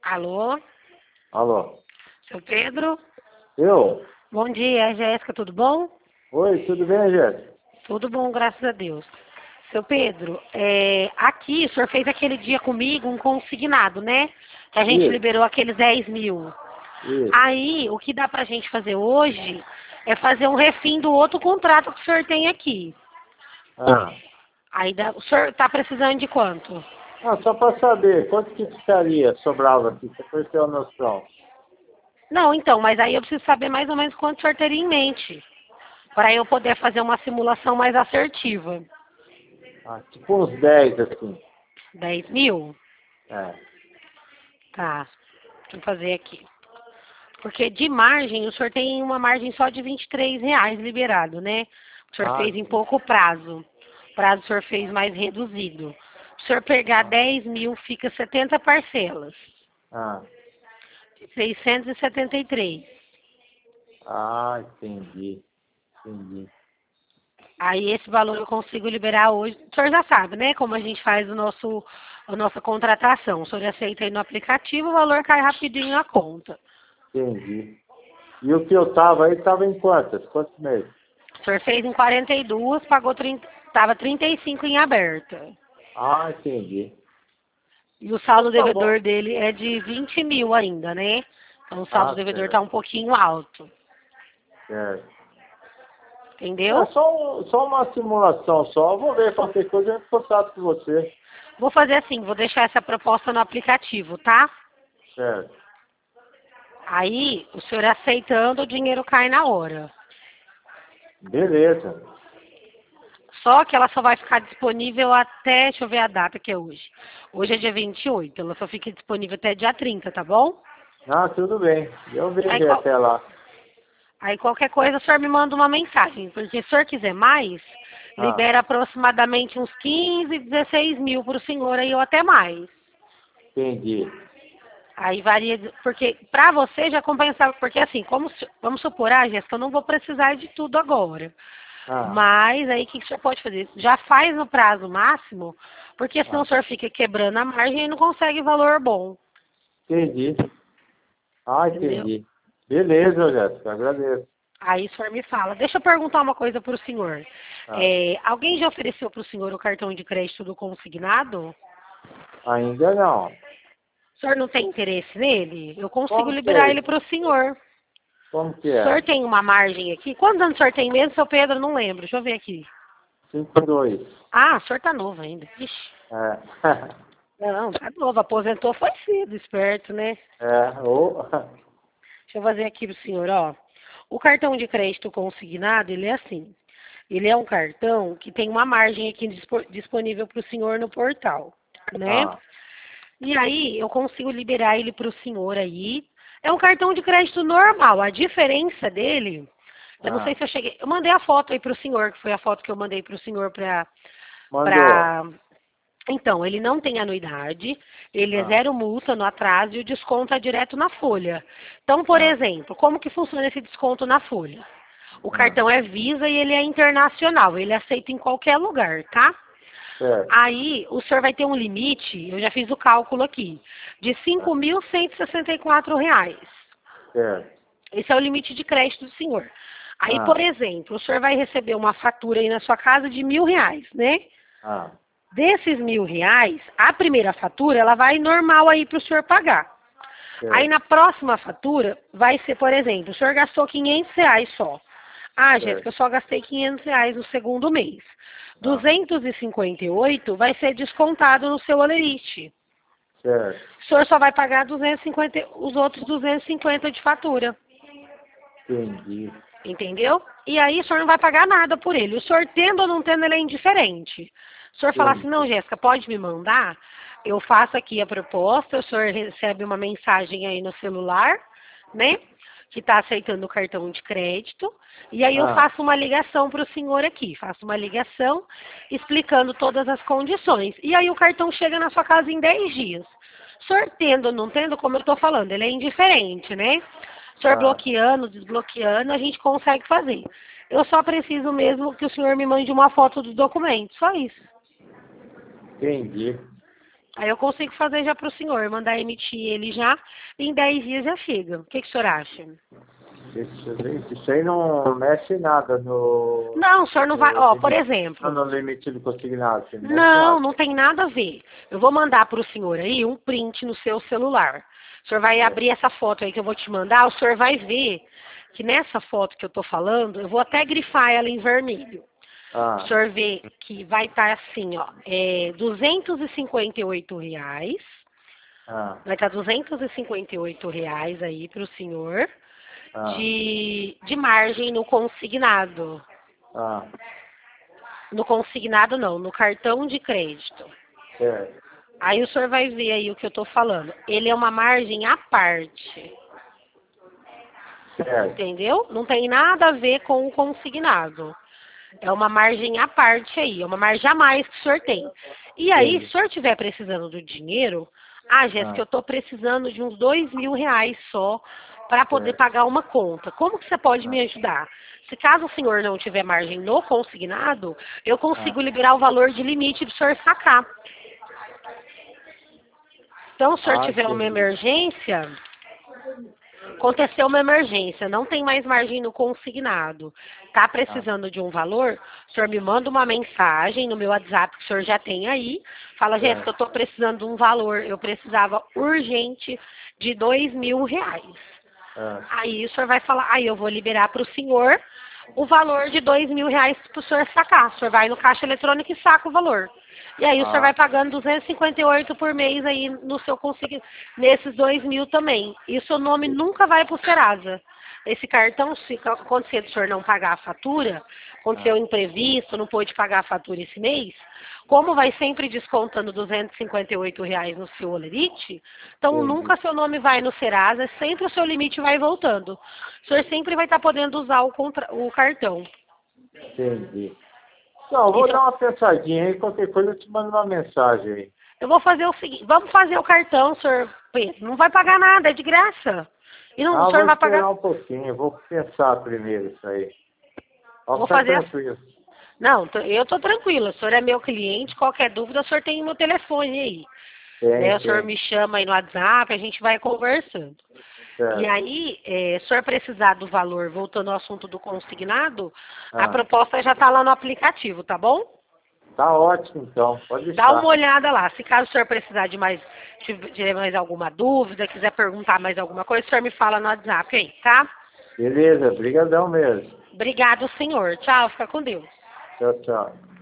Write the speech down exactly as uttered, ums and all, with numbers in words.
Alô, Alô? seu Pedro? Eu? Bom dia, Jéssica, tudo bom? Oi, tudo bem, Jéssica? Tudo bom, graças a Deus. Seu Pedro, é, aqui o senhor fez aquele dia comigo um consignado, né? Que a gente Isso, liberou aqueles dez mil. isso. Aí, o que dá pra gente fazer hoje é fazer um refim do outro contrato que o senhor tem aqui. Ah, Aí, dá- o senhor tá precisando de quanto? ah só para saber, quanto que ficaria, sobrava aqui, você foi ter uma noção. Não, então, mas aí eu preciso saber mais ou menos quanto o senhor teria em mente, para eu poder fazer uma simulação mais assertiva. Ah, tipo uns dez, assim. Dez mil? É. Tá, deixa eu fazer aqui. Porque de margem, o senhor tem uma margem só de vinte e três reais liberado, né? O senhor Ah, fez em sim. pouco prazo. O prazo o senhor fez mais reduzido. Se o senhor pegar Ah, dez mil, fica setenta parcelas. ah, seiscentos e setenta e três. ah, entendi, entendi. Aí esse valor eu consigo liberar hoje. O senhor já sabe, né? Como a gente faz o nosso, a nossa contratação. O senhor aceita aí no aplicativo, o valor cai rapidinho na conta. Entendi. E o que eu tava aí, tava em quantas? Quantos meses? O senhor fez em quarenta e duas, pagou trinta, estava trinta e cinco em aberta. Ah, entendi. E o Então saldo tá devedor bom. dele é de vinte mil ainda, né? Então o saldo Ah, devedor está certo, um pouquinho alto. certo. É Entendeu? só, um- só uma simulação só. Eu vou ver qualquer coisa, eu contato com você. Vou fazer assim, vou deixar essa proposta no aplicativo, tá? Certo. Aí, o senhor aceitando, o dinheiro cai na hora. Beleza. Só que ela só vai ficar disponível até, deixa eu ver a data que é hoje. Hoje é dia vinte e oito, ela só fica disponível até dia trinta, tá bom? Ah, tudo bem. Eu Aí, vejo qual- até lá. aí qualquer coisa o senhor me manda uma mensagem, porque se o senhor quiser mais, Ah, libera aproximadamente uns quinze, dezesseis mil para o senhor aí ou até mais. entendi. Aí varia, de- porque para você já compensava, porque assim, como, se- vamos supor, ah, Jéssica, eu não vou precisar de tudo agora. Ah, Mas aí o que, que o senhor pode fazer? Já faz no prazo máximo, porque senão ah, o senhor fica quebrando a margem e não consegue valor bom. entendi. Ah, Entendeu? entendi. Beleza, Jéssica, agradeço. Aí o senhor me fala. Deixa eu perguntar uma coisa para o senhor. Ah, É, alguém já ofereceu para o senhor o cartão de crédito do consignado? ainda não. O senhor não tem interesse nele? Eu consigo Como que liberar é ele isso? para o senhor. Como que O senhor é? tem uma margem aqui? Quantos anos o senhor tem mesmo, seu Pedro? Não lembro. Deixa eu ver aqui. Cinco dois. Ah, o senhor tá novo ainda. Ixi. É. Não, tá novo. Aposentou foi cedo, esperto, né? É, ou... Deixa eu fazer aqui pro senhor, ó. O cartão de crédito consignado, ele é assim. Ele é um cartão que tem uma margem aqui dispo- disponível para o senhor no portal, né? Ah, E aí, eu consigo liberar ele para o senhor aí. É um cartão de crédito normal. A diferença dele, eu não sei ah. se eu cheguei. Eu mandei a foto aí para o senhor, que foi a foto que eu mandei para o senhor para Mandou. para então, ele não tem anuidade, ele é Ah, zero multa no atraso e o desconto é direto na folha. Então, por ah, exemplo, como que funciona esse desconto na folha? O ah. cartão é Visa e ele é internacional, ele é aceito em qualquer lugar, tá? Certo, Aí, o senhor vai ter um limite, eu já fiz o cálculo aqui, de ah, cinco mil cento e sessenta e quatro reais. certo. Esse é o limite de crédito do senhor. Aí, por Ah, exemplo, o senhor vai receber uma fatura aí na sua casa de mil reais, né? ah, Desses mil reais, a primeira fatura, ela vai normal aí para o senhor pagar. Aí certo, na próxima fatura, vai ser, por exemplo, o senhor gastou quinhentos reais só. Ah, Jéssica, certo. eu só gastei quinhentos reais no segundo mês. Ah, duzentos e cinquenta e oito vai ser descontado no seu olerite. certo. O senhor só vai pagar duzentos e cinquenta, os outros duzentos e cinquenta de fatura. Entendi, Entendeu? E aí o senhor não vai pagar nada por ele. O senhor tendo ou não tendo, ele é indiferente. O senhor falar assim, não, entendi. Jéssica, pode me mandar? Eu faço aqui a proposta, o senhor recebe uma mensagem aí no celular, né? Que está aceitando o cartão de crédito. E aí eu Ah, faço uma ligação para o senhor aqui. Faço uma ligação explicando todas as condições. E aí o cartão chega na sua casa em dez dias. O senhor tendo ou não tendo, como eu estou falando, ele é indiferente, né? O senhor ah, bloqueando, desbloqueando, a gente consegue fazer. Eu só preciso mesmo que o senhor me mande uma foto do documento, só isso. entendi. Aí eu consigo fazer já para o senhor, mandar emitir ele já, em dez dias já chega. O que, que o senhor acha? Isso, isso aí não mexe nada no... Não, o senhor não vai... no Ó, por limite, exemplo... no limite do consignado. Assim, não, mexe Não, nada. não tem nada a ver. Eu vou mandar para o senhor aí um print no seu celular. O senhor vai abrir essa foto aí que eu vou te mandar, o senhor vai ver que nessa foto que eu estou falando, eu vou até grifar ela em vermelho. Ah, O senhor vê que vai estar assim, ó, é duzentos e cinquenta e oito reais. ah, Vai estar duzentos e cinquenta e oito reais aí para o senhor ah, de, de margem no consignado. ah, No consignado não, no cartão de crédito. certo, Aí o senhor vai ver aí o que eu estou falando. Ele é uma margem à parte. certo. Entendeu? Não tem nada a ver com o consignado. É uma margem à parte aí, é uma margem a mais que o senhor tem. E aí, se o senhor estiver precisando do dinheiro, ah, Jéssica, Ah, eu estou precisando de uns dois mil reais só para poder certo. pagar uma conta. Como que você pode Ah, me ajudar? Se caso o senhor não tiver margem no consignado, eu ah, consigo liberar o valor de limite do senhor sacar. Então, se o senhor ah, tiver uma entendi. emergência, aconteceu uma emergência, não tem mais margem no consignado, está Ah, precisando de um valor, o senhor me manda uma mensagem no meu WhatsApp que o senhor já tem aí, fala, Jéssica, eu certo. estou precisando de um valor, eu precisava urgente de dois mil reais. Ah, Aí o senhor vai falar, aí eu vou liberar para o senhor o valor de dois mil reais para o senhor sacar. O senhor vai no caixa eletrônico e saca o valor. E aí o senhor vai ah, pagando duzentos e cinquenta e oito por mês aí no seu consign... nesses dois mil também. E o seu nome nunca vai para o Serasa. Esse cartão, se acontecer do senhor não pagar a fatura, aconteceu ah, um imprevisto, não pôde pagar a fatura esse mês, como vai sempre descontando duzentos e cinquenta e oito reais no seu Olerite, então entendi, nunca seu nome vai no Serasa, sempre o seu limite vai voltando. O senhor sempre vai estar podendo usar o, contra... o cartão. entendi. Não, eu vou Isso, dar uma pensadinha aí, qualquer coisa eu te mando uma mensagem aí. eu vou fazer o seguinte, vamos fazer o cartão, senhor Pedro. Não vai pagar nada, é de graça. E não, o Ah, senhor vou não vai pagar. esperar um pouquinho, eu vou pensar primeiro isso aí. Pode Vou ficar fazer. tranquilo. Não, tô- eu tô tranquila. O senhor é meu cliente, qualquer dúvida, o senhor tem meu telefone aí. Né? Tem, O senhor tem. me chama aí no WhatsApp, a gente vai conversando. E Certo. aí, é, se o senhor precisar do valor, voltando ao assunto do consignado, a Ah, proposta já está lá no aplicativo, tá bom? tá ótimo então, pode Dá uma deixar. olhada lá. Se caso o senhor precisar de mais, tiver mais alguma dúvida, quiser perguntar mais alguma coisa, o senhor me fala no WhatsApp aí, tá? Beleza, brigadão mesmo. Obrigado, senhor. Tchau, fica com Deus. Tchau, tchau.